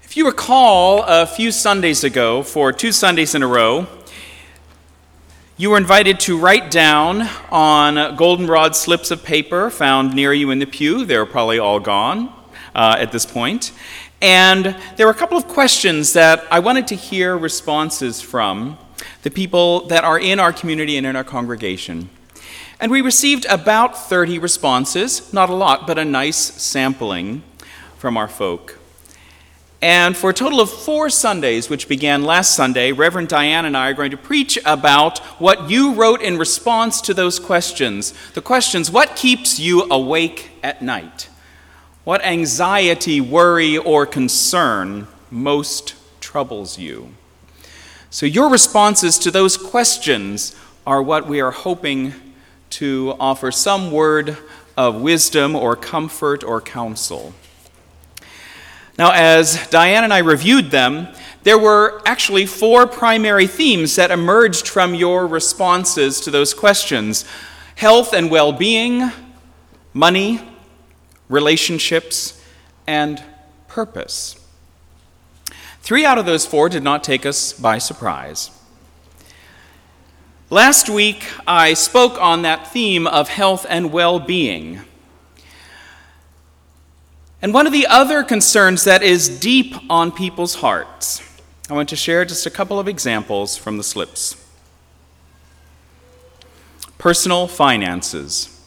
If you recall, a few Sundays ago, for 2 Sundays in a row, you were invited to write down on goldenrod slips of paper found near you in the pew. They were probably all gone at this point. And there were a couple of questions that I wanted to hear responses from the people that are in our community and in our congregation. And we received about 30 responses, not a lot, but a nice sampling from our folk. And for a total of 4 Sundays, which began last Sunday, Reverend Diane and I are going to preach about what you wrote in response to those questions. The questions, what keeps you awake at night? What anxiety, worry, or concern most troubles you? So your responses to those questions are what we are hoping to offer some word of wisdom or comfort or counsel. Now, as Diane and I reviewed them, there were actually 4 primary themes that emerged from your responses to those questions: health and well-being, money, relationships, and purpose. 3 out of those 4 did not take us by surprise. Last week, I spoke on that theme of health and well-being. And one of the other concerns that is deep on people's hearts, I want to share just a couple of examples from the slips. Personal finances.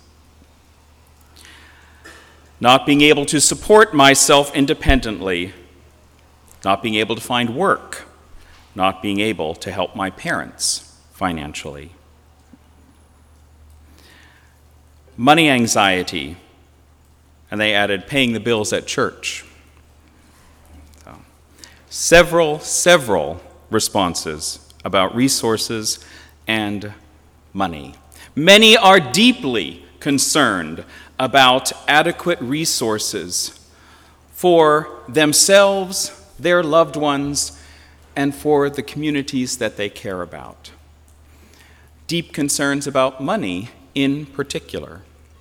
Not being able to support myself independently. Not being able to find work. Not being able to help my parents financially. Money anxiety. And they added paying the bills at church. So, several responses about resources and money. Many are deeply concerned about adequate resources for themselves, their loved ones, and for the communities that they care about. Deep concerns about money in particular.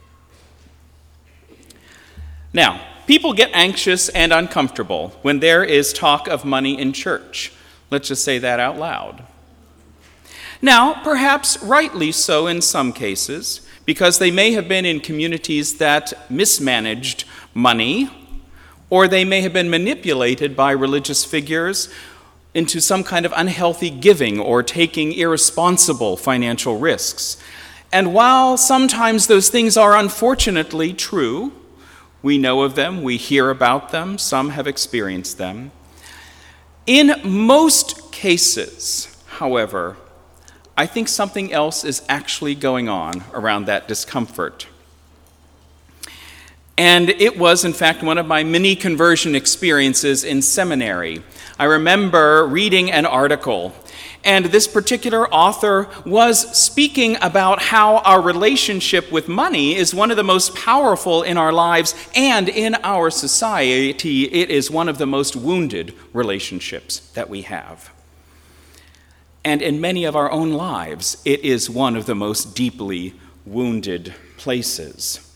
Now, people get anxious and uncomfortable when there is talk of money in church. Let's just say that out loud. Now, perhaps rightly so in some cases, because they may have been in communities that mismanaged money, or they may have been manipulated by religious figures into some kind of unhealthy giving or taking irresponsible financial risks. And while sometimes those things are unfortunately true, we know of them, we hear about them, some have experienced them. In most cases, however, I think something else is actually going on around that discomfort. And it was, in fact, one of my mini conversion experiences in seminary. I remember reading an article, and this particular author was speaking about how our relationship with money is one of the most powerful in our lives, and in our society, it is one of the most wounded relationships that we have. And in many of our own lives, it is one of the most deeply wounded places.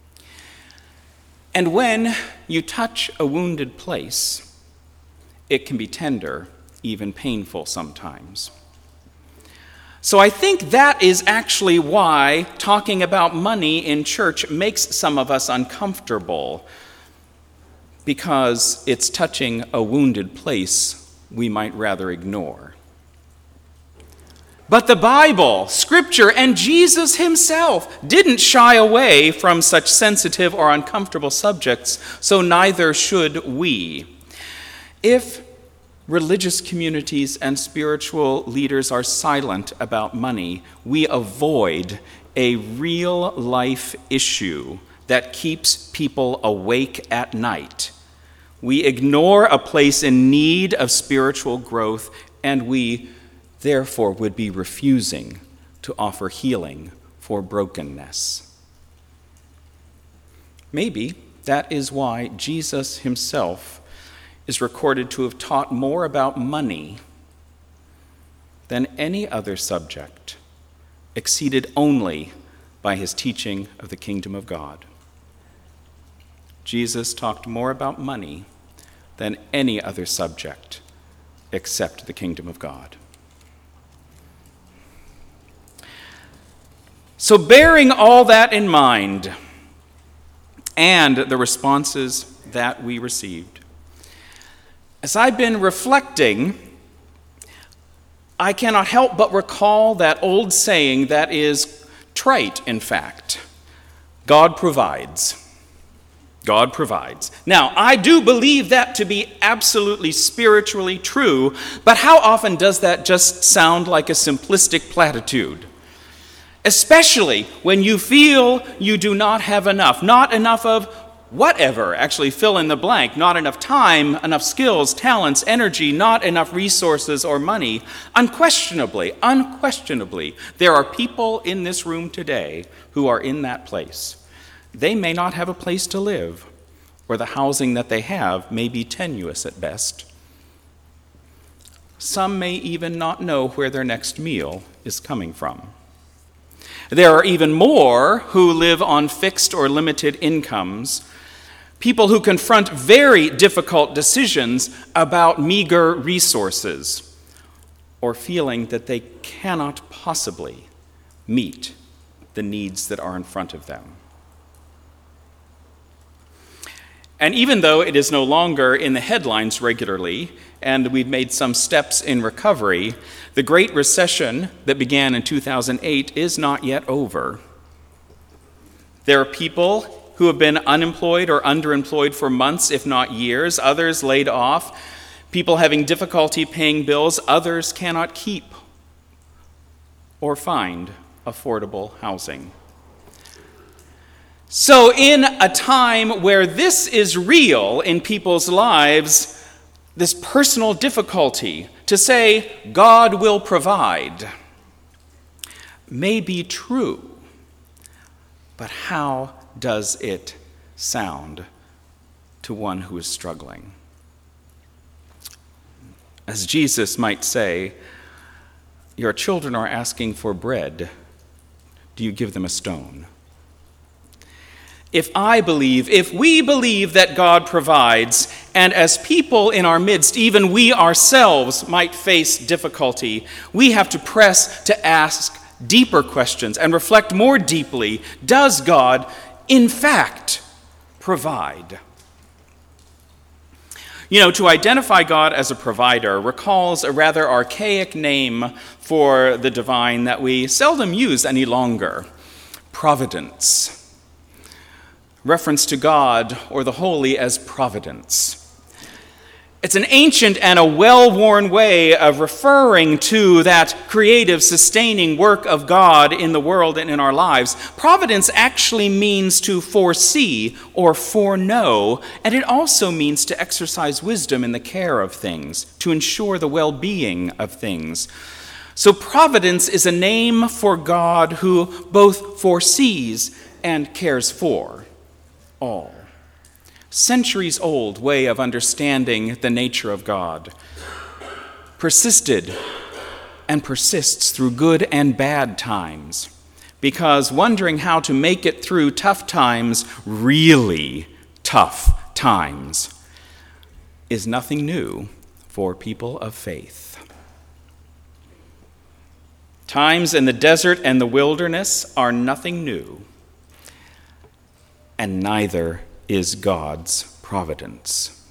And when you touch a wounded place, it can be tender, even painful sometimes. So I think that is actually why talking about money in church makes some of us uncomfortable, because it's touching a wounded place we might rather ignore. But the Bible, Scripture, and Jesus himself didn't shy away from such sensitive or uncomfortable subjects, so neither should we. If religious communities and spiritual leaders are silent about money, we avoid a real life issue that keeps people awake at night. We ignore a place in need of spiritual growth, and we therefore would be refusing to offer healing for brokenness. Maybe that is why Jesus himself is recorded to have taught more about money than any other subject, exceeded only by his teaching of the kingdom of God. Jesus talked more about money than any other subject except the kingdom of God. So bearing all that in mind and the responses that we received, as I've been reflecting, I cannot help but recall that old saying that is trite, in fact. God provides. God provides. Now, I do believe that to be absolutely spiritually true, but how often does that just sound like a simplistic platitude? Especially when you feel you do not have enough, not enough of whatever, actually fill in the blank, not enough time, enough skills, talents, energy, not enough resources or money. Unquestionably, there are people in this room today who are in that place. They may not have a place to live, or the housing that they have may be tenuous at best. Some may even not know where their next meal is coming from. There are even more who live on fixed or limited incomes, people who confront very difficult decisions about meager resources, or feeling that they cannot possibly meet the needs that are in front of them. And even though it is no longer in the headlines regularly, and we've made some steps in recovery, the Great Recession that began in 2008 is not yet over. There are people who have been unemployed or underemployed for months, if not years, others laid off, people having difficulty paying bills, others cannot keep or find affordable housing. So in a time where this is real in people's lives, this personal difficulty to say God will provide may be true, but how does it sound to one who is struggling? As Jesus might say, your children are asking for bread. Do you give them a stone? If we believe that God provides, and as people in our midst, even we ourselves might face difficulty, we have to press to ask deeper questions and reflect more deeply. Does God, in fact, provide? To identify God as a provider recalls a rather archaic name for the divine that we seldom use any longer: providence. Reference to God or the holy as providence. It's an ancient and a well-worn way of referring to that creative, sustaining work of God in the world and in our lives. Providence actually means to foresee or foreknow, and it also means to exercise wisdom in the care of things, to ensure the well-being of things. So providence is a name for God who both foresees and cares for all. Centuries old way of understanding the nature of God persisted and persists through good and bad times, because wondering how to make it through tough times, really tough times, is nothing new for people of faith. Times in the desert and the wilderness are nothing new, and neither is God's providence.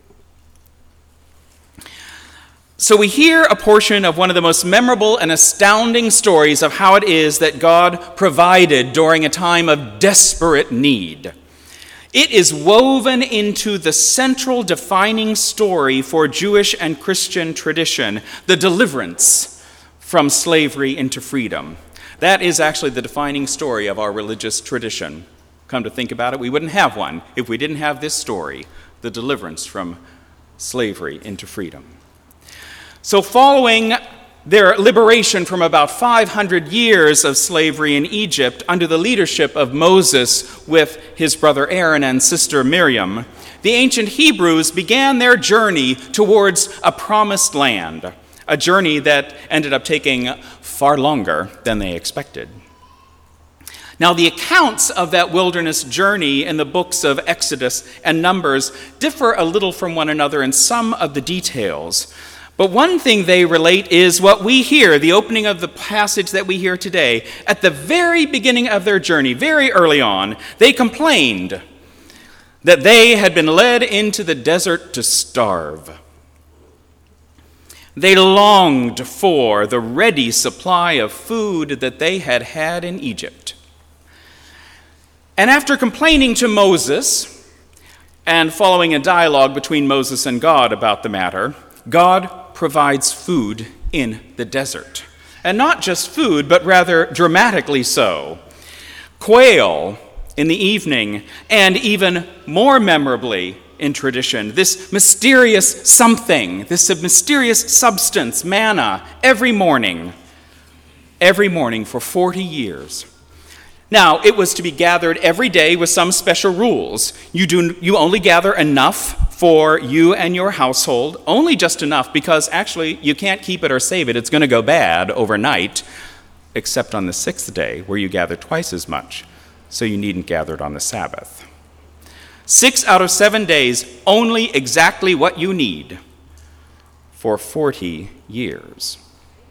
So we hear a portion of one of the most memorable and astounding stories of how it is that God provided during a time of desperate need. It is woven into the central defining story for Jewish and Christian tradition, the deliverance from slavery into freedom. That is actually the defining story of our religious tradition. Come to think about it, we wouldn't have one if we didn't have this story, the deliverance from slavery into freedom. So following their liberation from about 500 years of slavery in Egypt under the leadership of Moses with his brother Aaron and sister Miriam, the ancient Hebrews began their journey towards a promised land, a journey that ended up taking far longer than they expected. Now, the accounts of that wilderness journey in the books of Exodus and Numbers differ a little from one another in some of the details. But one thing they relate is what we hear, the opening of the passage that we hear today. At the very beginning of their journey, very early on, they complained that they had been led into the desert to starve. They longed for the ready supply of food that they had had in Egypt. And after complaining to Moses and following a dialogue between Moses and God about the matter, God provides food in the desert. And not just food, but rather dramatically so. Quail in the evening, and even more memorably in tradition, this mysterious something, this mysterious substance, manna, every morning for 40 years. Now, it was to be gathered every day with some special rules. You only gather enough for you and your household, only just enough, because actually you can't keep it or save it. It's going to go bad overnight, except on the sixth day, where you gather twice as much, so you needn't gather it on the Sabbath. 6 out of 7 days, only exactly what you need for 40 years.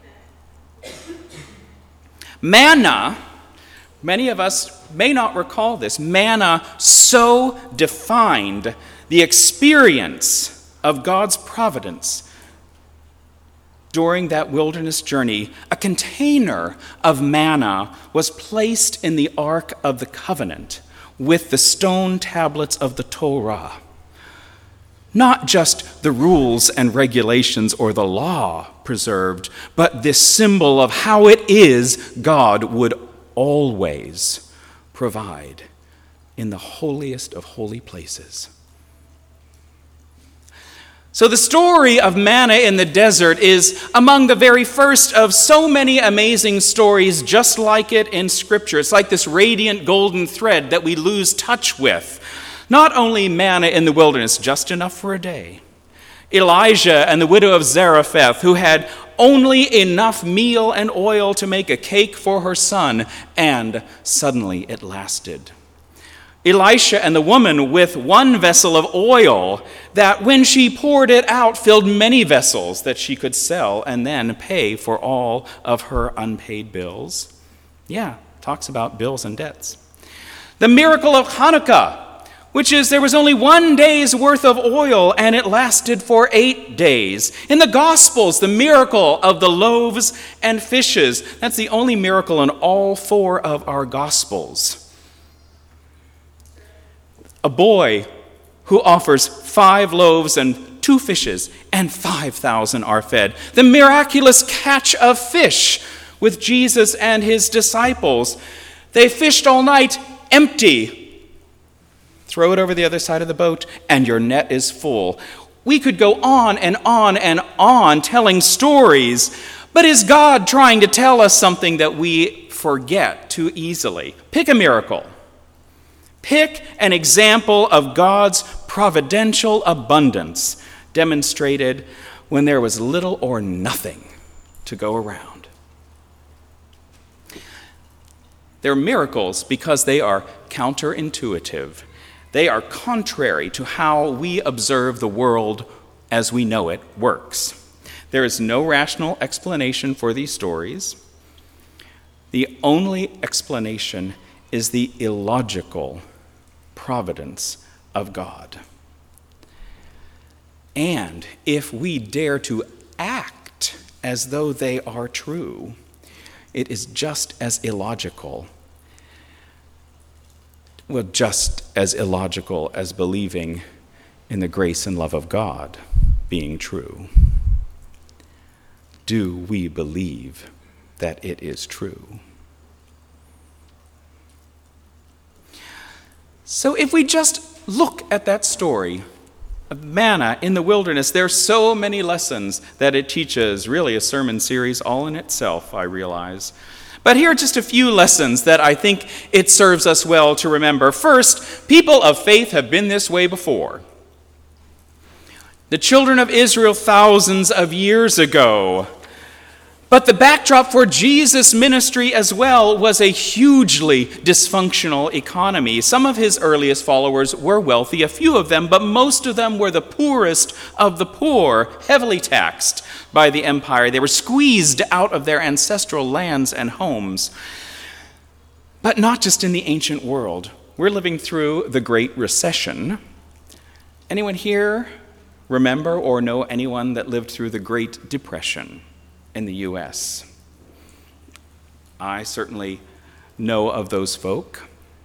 Manna, many of us may not recall this. Manna so defined the experience of God's providence during that wilderness journey. A container of manna was placed in the Ark of the Covenant with the stone tablets of the Torah. Not just the rules and regulations or the law preserved, but this symbol of how it is God would always provide in the holiest of holy places. So the story of manna in the desert is among the very first of so many amazing stories just like it in Scripture. It's like this radiant golden thread that we lose touch with. Not only manna in the wilderness, just enough for a day. Elijah and the widow of Zarephath, who had only enough meal and oil to make a cake for her son, and suddenly it lasted. Elisha and the woman with one vessel of oil that when she poured it out filled many vessels that she could sell and then pay for all of her unpaid bills. Yeah, talks about bills and debts. The miracle of Hanukkah, which is there was only 1 day's worth of oil and it lasted for 8 days. In the Gospels, the miracle of the loaves and fishes. That's the only miracle in all 4 of our Gospels. A boy who offers 5 loaves and 2 fishes, and 5,000 are fed. The miraculous catch of fish with Jesus and his disciples. They fished all night empty. Throw it over the other side of the boat, and your net is full. We could go on and on and on telling stories, but is God trying to tell us something that we forget too easily? Pick a miracle. Pick an example of God's providential abundance demonstrated when there was little or nothing to go around. They're miracles because they are counterintuitive. They are contrary to how we observe the world as we know it works. There is no rational explanation for these stories. The only explanation is the illogical providence of God. And if we dare to act as though they are true, it is just as illogical. Well, just as illogical as believing in the grace and love of God being true. Do we believe that it is true? So if we just look at that story of manna in the wilderness, there are so many lessons that it teaches, really a sermon series all in itself, I realize. But here are just a few lessons that I think it serves us well to remember. First, people of faith have been this way before. The children of Israel thousands of years ago But the backdrop for Jesus' ministry as well was a hugely dysfunctional economy. Some of his earliest followers were wealthy, a few of them, but most of them were the poorest of the poor, heavily taxed by the empire. They were squeezed out of their ancestral lands and homes. But not just in the ancient world. We're living through the Great Recession. Anyone here remember or know anyone that lived through the Great Depression in the U.S.? I certainly know of those folk.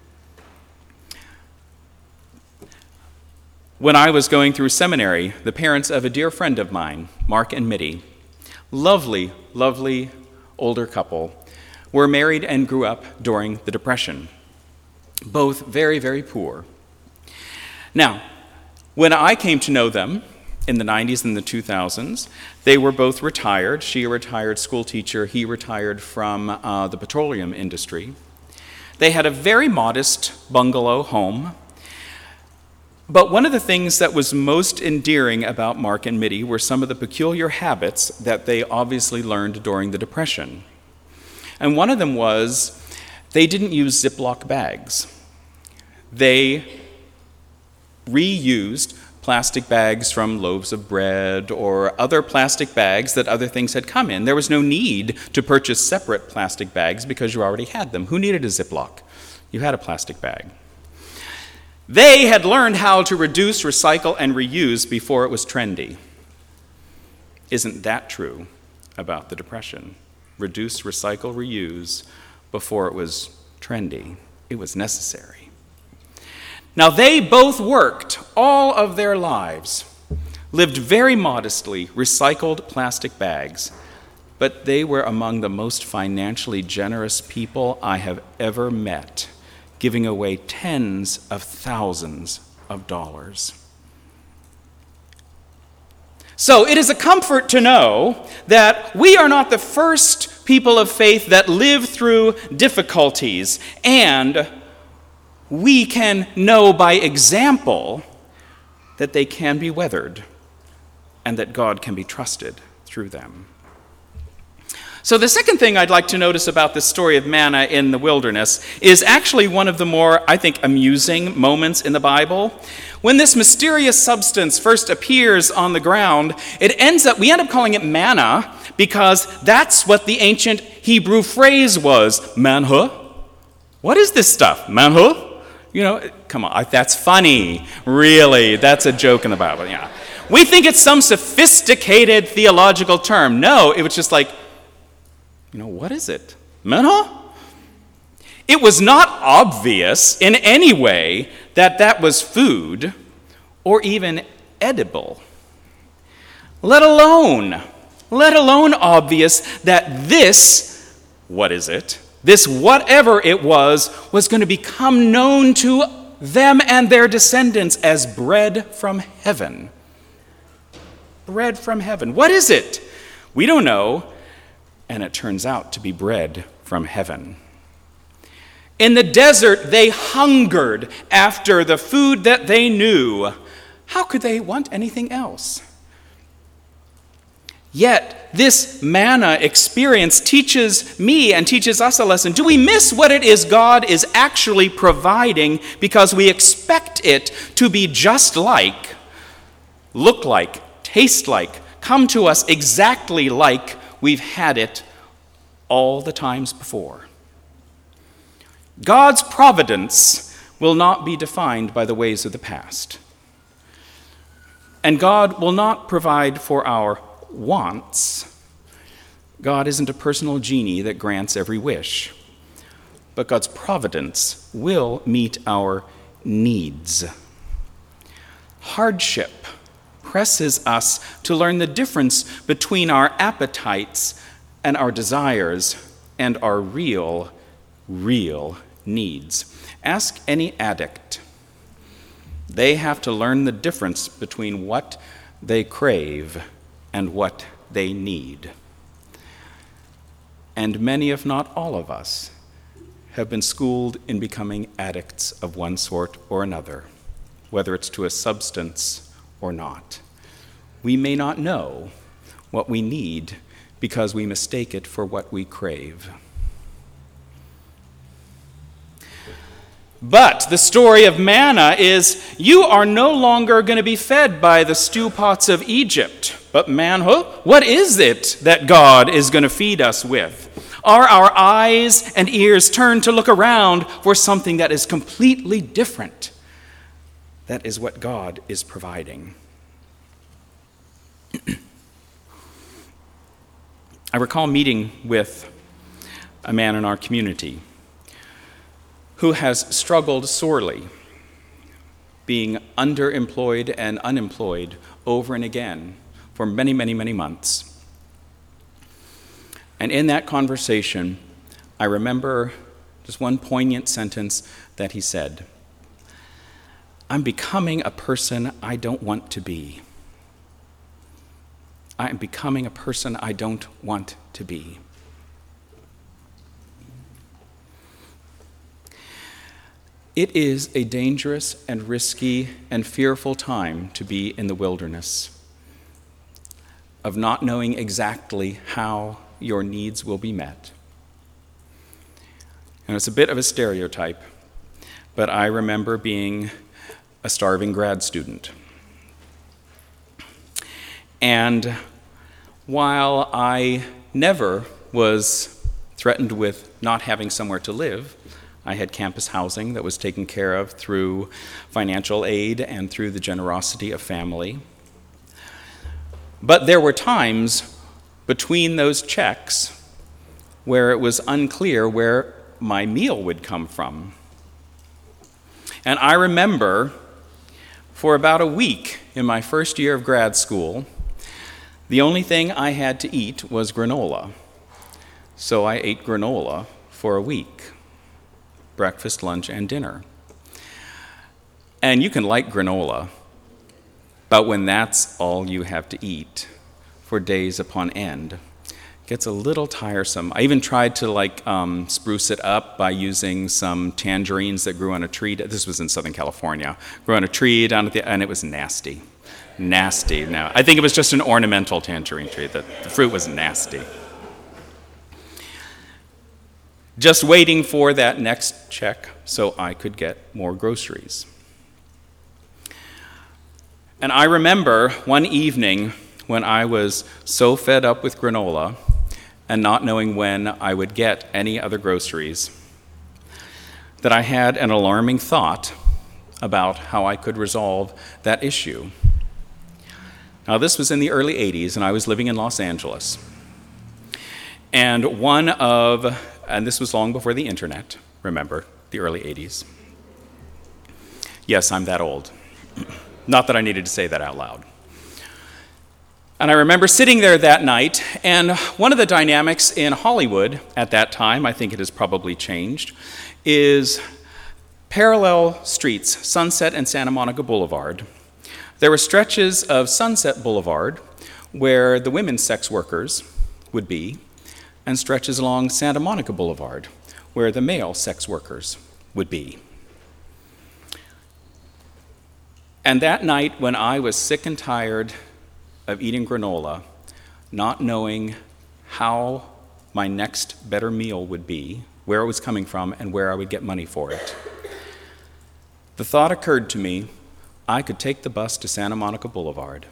When I was going through seminary, the parents of a dear friend of mine, Mark and Mitty, lovely, lovely older couple, were married and grew up during the Depression. Both very, very poor. Now, when I came to know them in the 90s and the 2000s, they were both retired. She a retired school teacher, he retired from the petroleum industry. They had a very modest bungalow home. But one of the things that was most endearing about Mark and Mitty were some of the peculiar habits that they obviously learned during the Depression. And one of them was they didn't use Ziploc bags. They reused plastic bags from loaves of bread or other plastic bags that other things had come in. There was no need to purchase separate plastic bags because you already had them. Who needed a Ziploc? You had a plastic bag. They had learned how to reduce, recycle, and reuse before it was trendy. Isn't that true about the Depression? Reduce, recycle, reuse before it was trendy. It was necessary. Now, they both worked all of their lives, lived very modestly, recycled plastic bags, but they were among the most financially generous people I have ever met, giving away tens of thousands of dollars. So it is a comfort to know that we are not the first people of faith that live through difficulties, and we can know by example that they can be weathered and that God can be trusted through them. So the second thing I'd like to notice about the story of manna in the wilderness is actually one of the more, I think, amusing moments in the Bible. When this mysterious substance first appears on the ground, we end up calling it manna because that's what the ancient Hebrew phrase was, manna. What is this stuff? Manna? Come on, that's funny. Really, that's a joke in the Bible, yeah. We think it's some sophisticated theological term. No, it was just like, what is it? Manna? It was not obvious in any way that that was food or even edible. Let alone obvious that this, what is it? This whatever it was going to become known to them and their descendants as bread from heaven. Bread from heaven. What is it? We don't know. And it turns out to be bread from heaven. In the desert, they hungered after the food that they knew. How could they want anything else? Yet, this manna experience teaches me and teaches us a lesson. Do we miss what it is God is actually providing because we expect it to be just like, look like, taste like, come to us exactly like we've had it all the times before? God's providence will not be defined by the ways of the past. And God will not provide for our wants. God isn't a personal genie that grants every wish. But God's providence will meet our needs. Hardship presses us to learn the difference between our appetites and our desires and our real needs. Ask any addict. They have to learn the difference between what they crave and what they need. And many, if not all of us, have been schooled in becoming addicts of one sort or another, whether it's to a substance or not. We may not know what we need because we mistake it for what we crave. But the story of manna is you are no longer going to be fed by the stew pots of Egypt. But man, what is it that God is going to feed us with? Are our eyes and ears turned to look around for something that is completely different? That is what God is providing. I recall meeting with a man in our community who has struggled sorely, being underemployed and unemployed over and again for many, many, many months. And in that conversation, I remember just one poignant sentence that he said, "I'm becoming a person I don't want to be. I am becoming a person I don't want to be." It is a dangerous and risky and fearful time to be in the wilderness, of not knowing exactly how your needs will be met. And it's a bit of a stereotype, but I remember being a starving grad student. And while I never was threatened with not having somewhere to live, I had campus housing that was taken care of through financial aid and through the generosity of family. But there were times between those checks where it was unclear where my meal would come from. And I remember for about a week in my first year of grad school, the only thing I had to eat was granola. So I ate granola for a week. Breakfast, lunch, and dinner. And you can like granola, but when that's all you have to eat for days upon end, it gets a little tiresome. I even tried to spruce it up by using some tangerines that grew on a tree. This was in Southern California. Grew on a tree down at the, and it was nasty. Nasty. Now, I think it was just an ornamental tangerine tree. The fruit was nasty. Just waiting for that next check so I could get more groceries. And I remember one evening when I was so fed up with granola and not knowing when I would get any other groceries that I had an alarming thought about how I could resolve that issue. Now, this was in the early 80s, and I was living in Los Angeles. And and this was long before the internet, remember, the early 80s. Yes, I'm that old. Not that I needed to say that out loud. And I remember sitting there that night, and one of the dynamics in Hollywood at that time, I think it has probably changed, is parallel streets, Sunset and Santa Monica Boulevard. There were stretches of Sunset Boulevard where the women's sex workers would be, and stretches along Santa Monica Boulevard, where the male sex workers would be. And that night, when I was sick and tired of eating granola, not knowing how my next better meal would be, where it was coming from, and where I would get money for it, the thought occurred to me, I could take the bus to Santa Monica Boulevard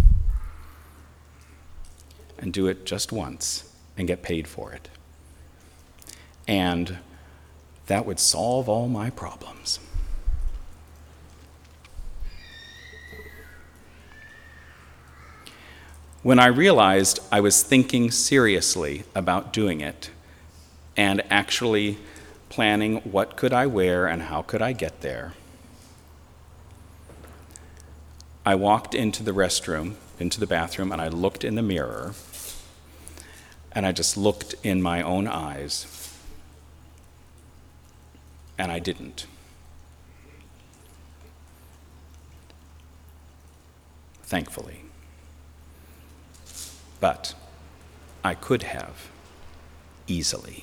and do it just once and get paid for it. And that would solve all my problems. When I realized I was thinking seriously about doing it and actually planning what could I wear and how could I get there, I walked into the restroom, into the bathroom, and I looked in the mirror, and I just looked in my own eyes, and I didn't. Thankfully. But I could have easily.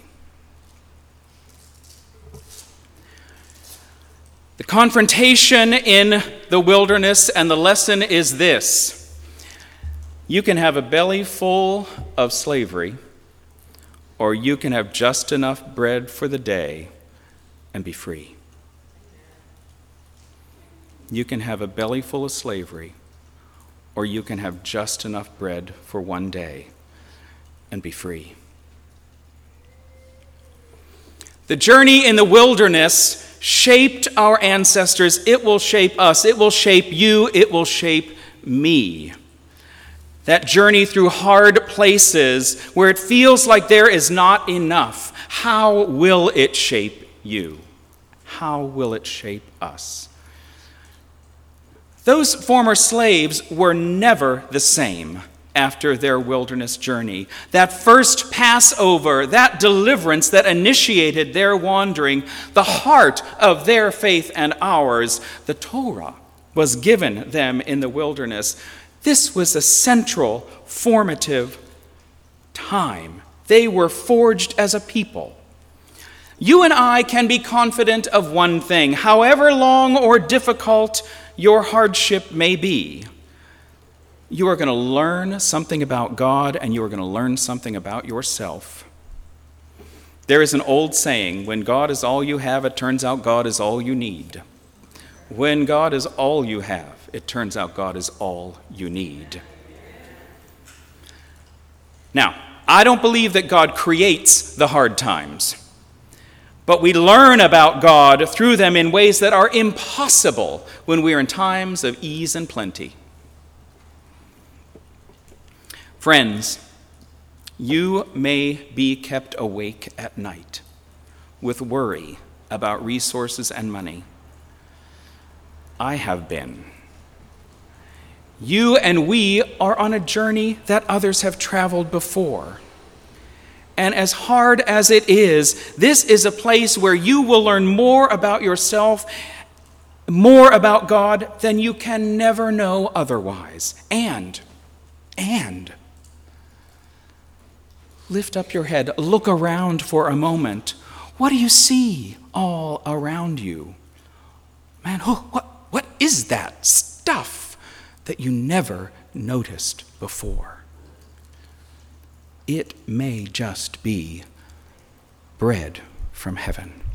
The confrontation in the wilderness and the lesson is this: You can have a belly full of slavery, or you can have just enough bread for the day and be free. You can have a belly full of slavery, or you can have just enough bread for one day and be free. The journey in the wilderness shaped our ancestors. It will shape us. It will shape you. It will shape me. That journey through hard places where it feels like there is not enough. How will it shape you? How will it shape us? Those former slaves were never the same after their wilderness journey. That first Passover, that deliverance that initiated their wandering, the heart of their faith and ours, the Torah, was given them in the wilderness. This was a central, formative time. They were forged as a people. You and I can be confident of one thing: however long or difficult your hardship may be, you are going to learn something about God, and you are going to learn something about yourself. There is an old saying, when God is all you have, it turns out God is all you need. When God is all you have, it turns out God is all you need. Now, I don't believe that God creates the hard times, but we learn about God through them in ways that are impossible when we are in times of ease and plenty. Friends, you may be kept awake at night with worry about resources and money. I have been. You and we are on a journey that others have traveled before. And as hard as it is, this is a place where you will learn more about yourself, more about God than you can never know otherwise. And lift up your head, look around for a moment. What do you see all around you? Man, what is that stuff that you never noticed before? It may just be bread from heaven.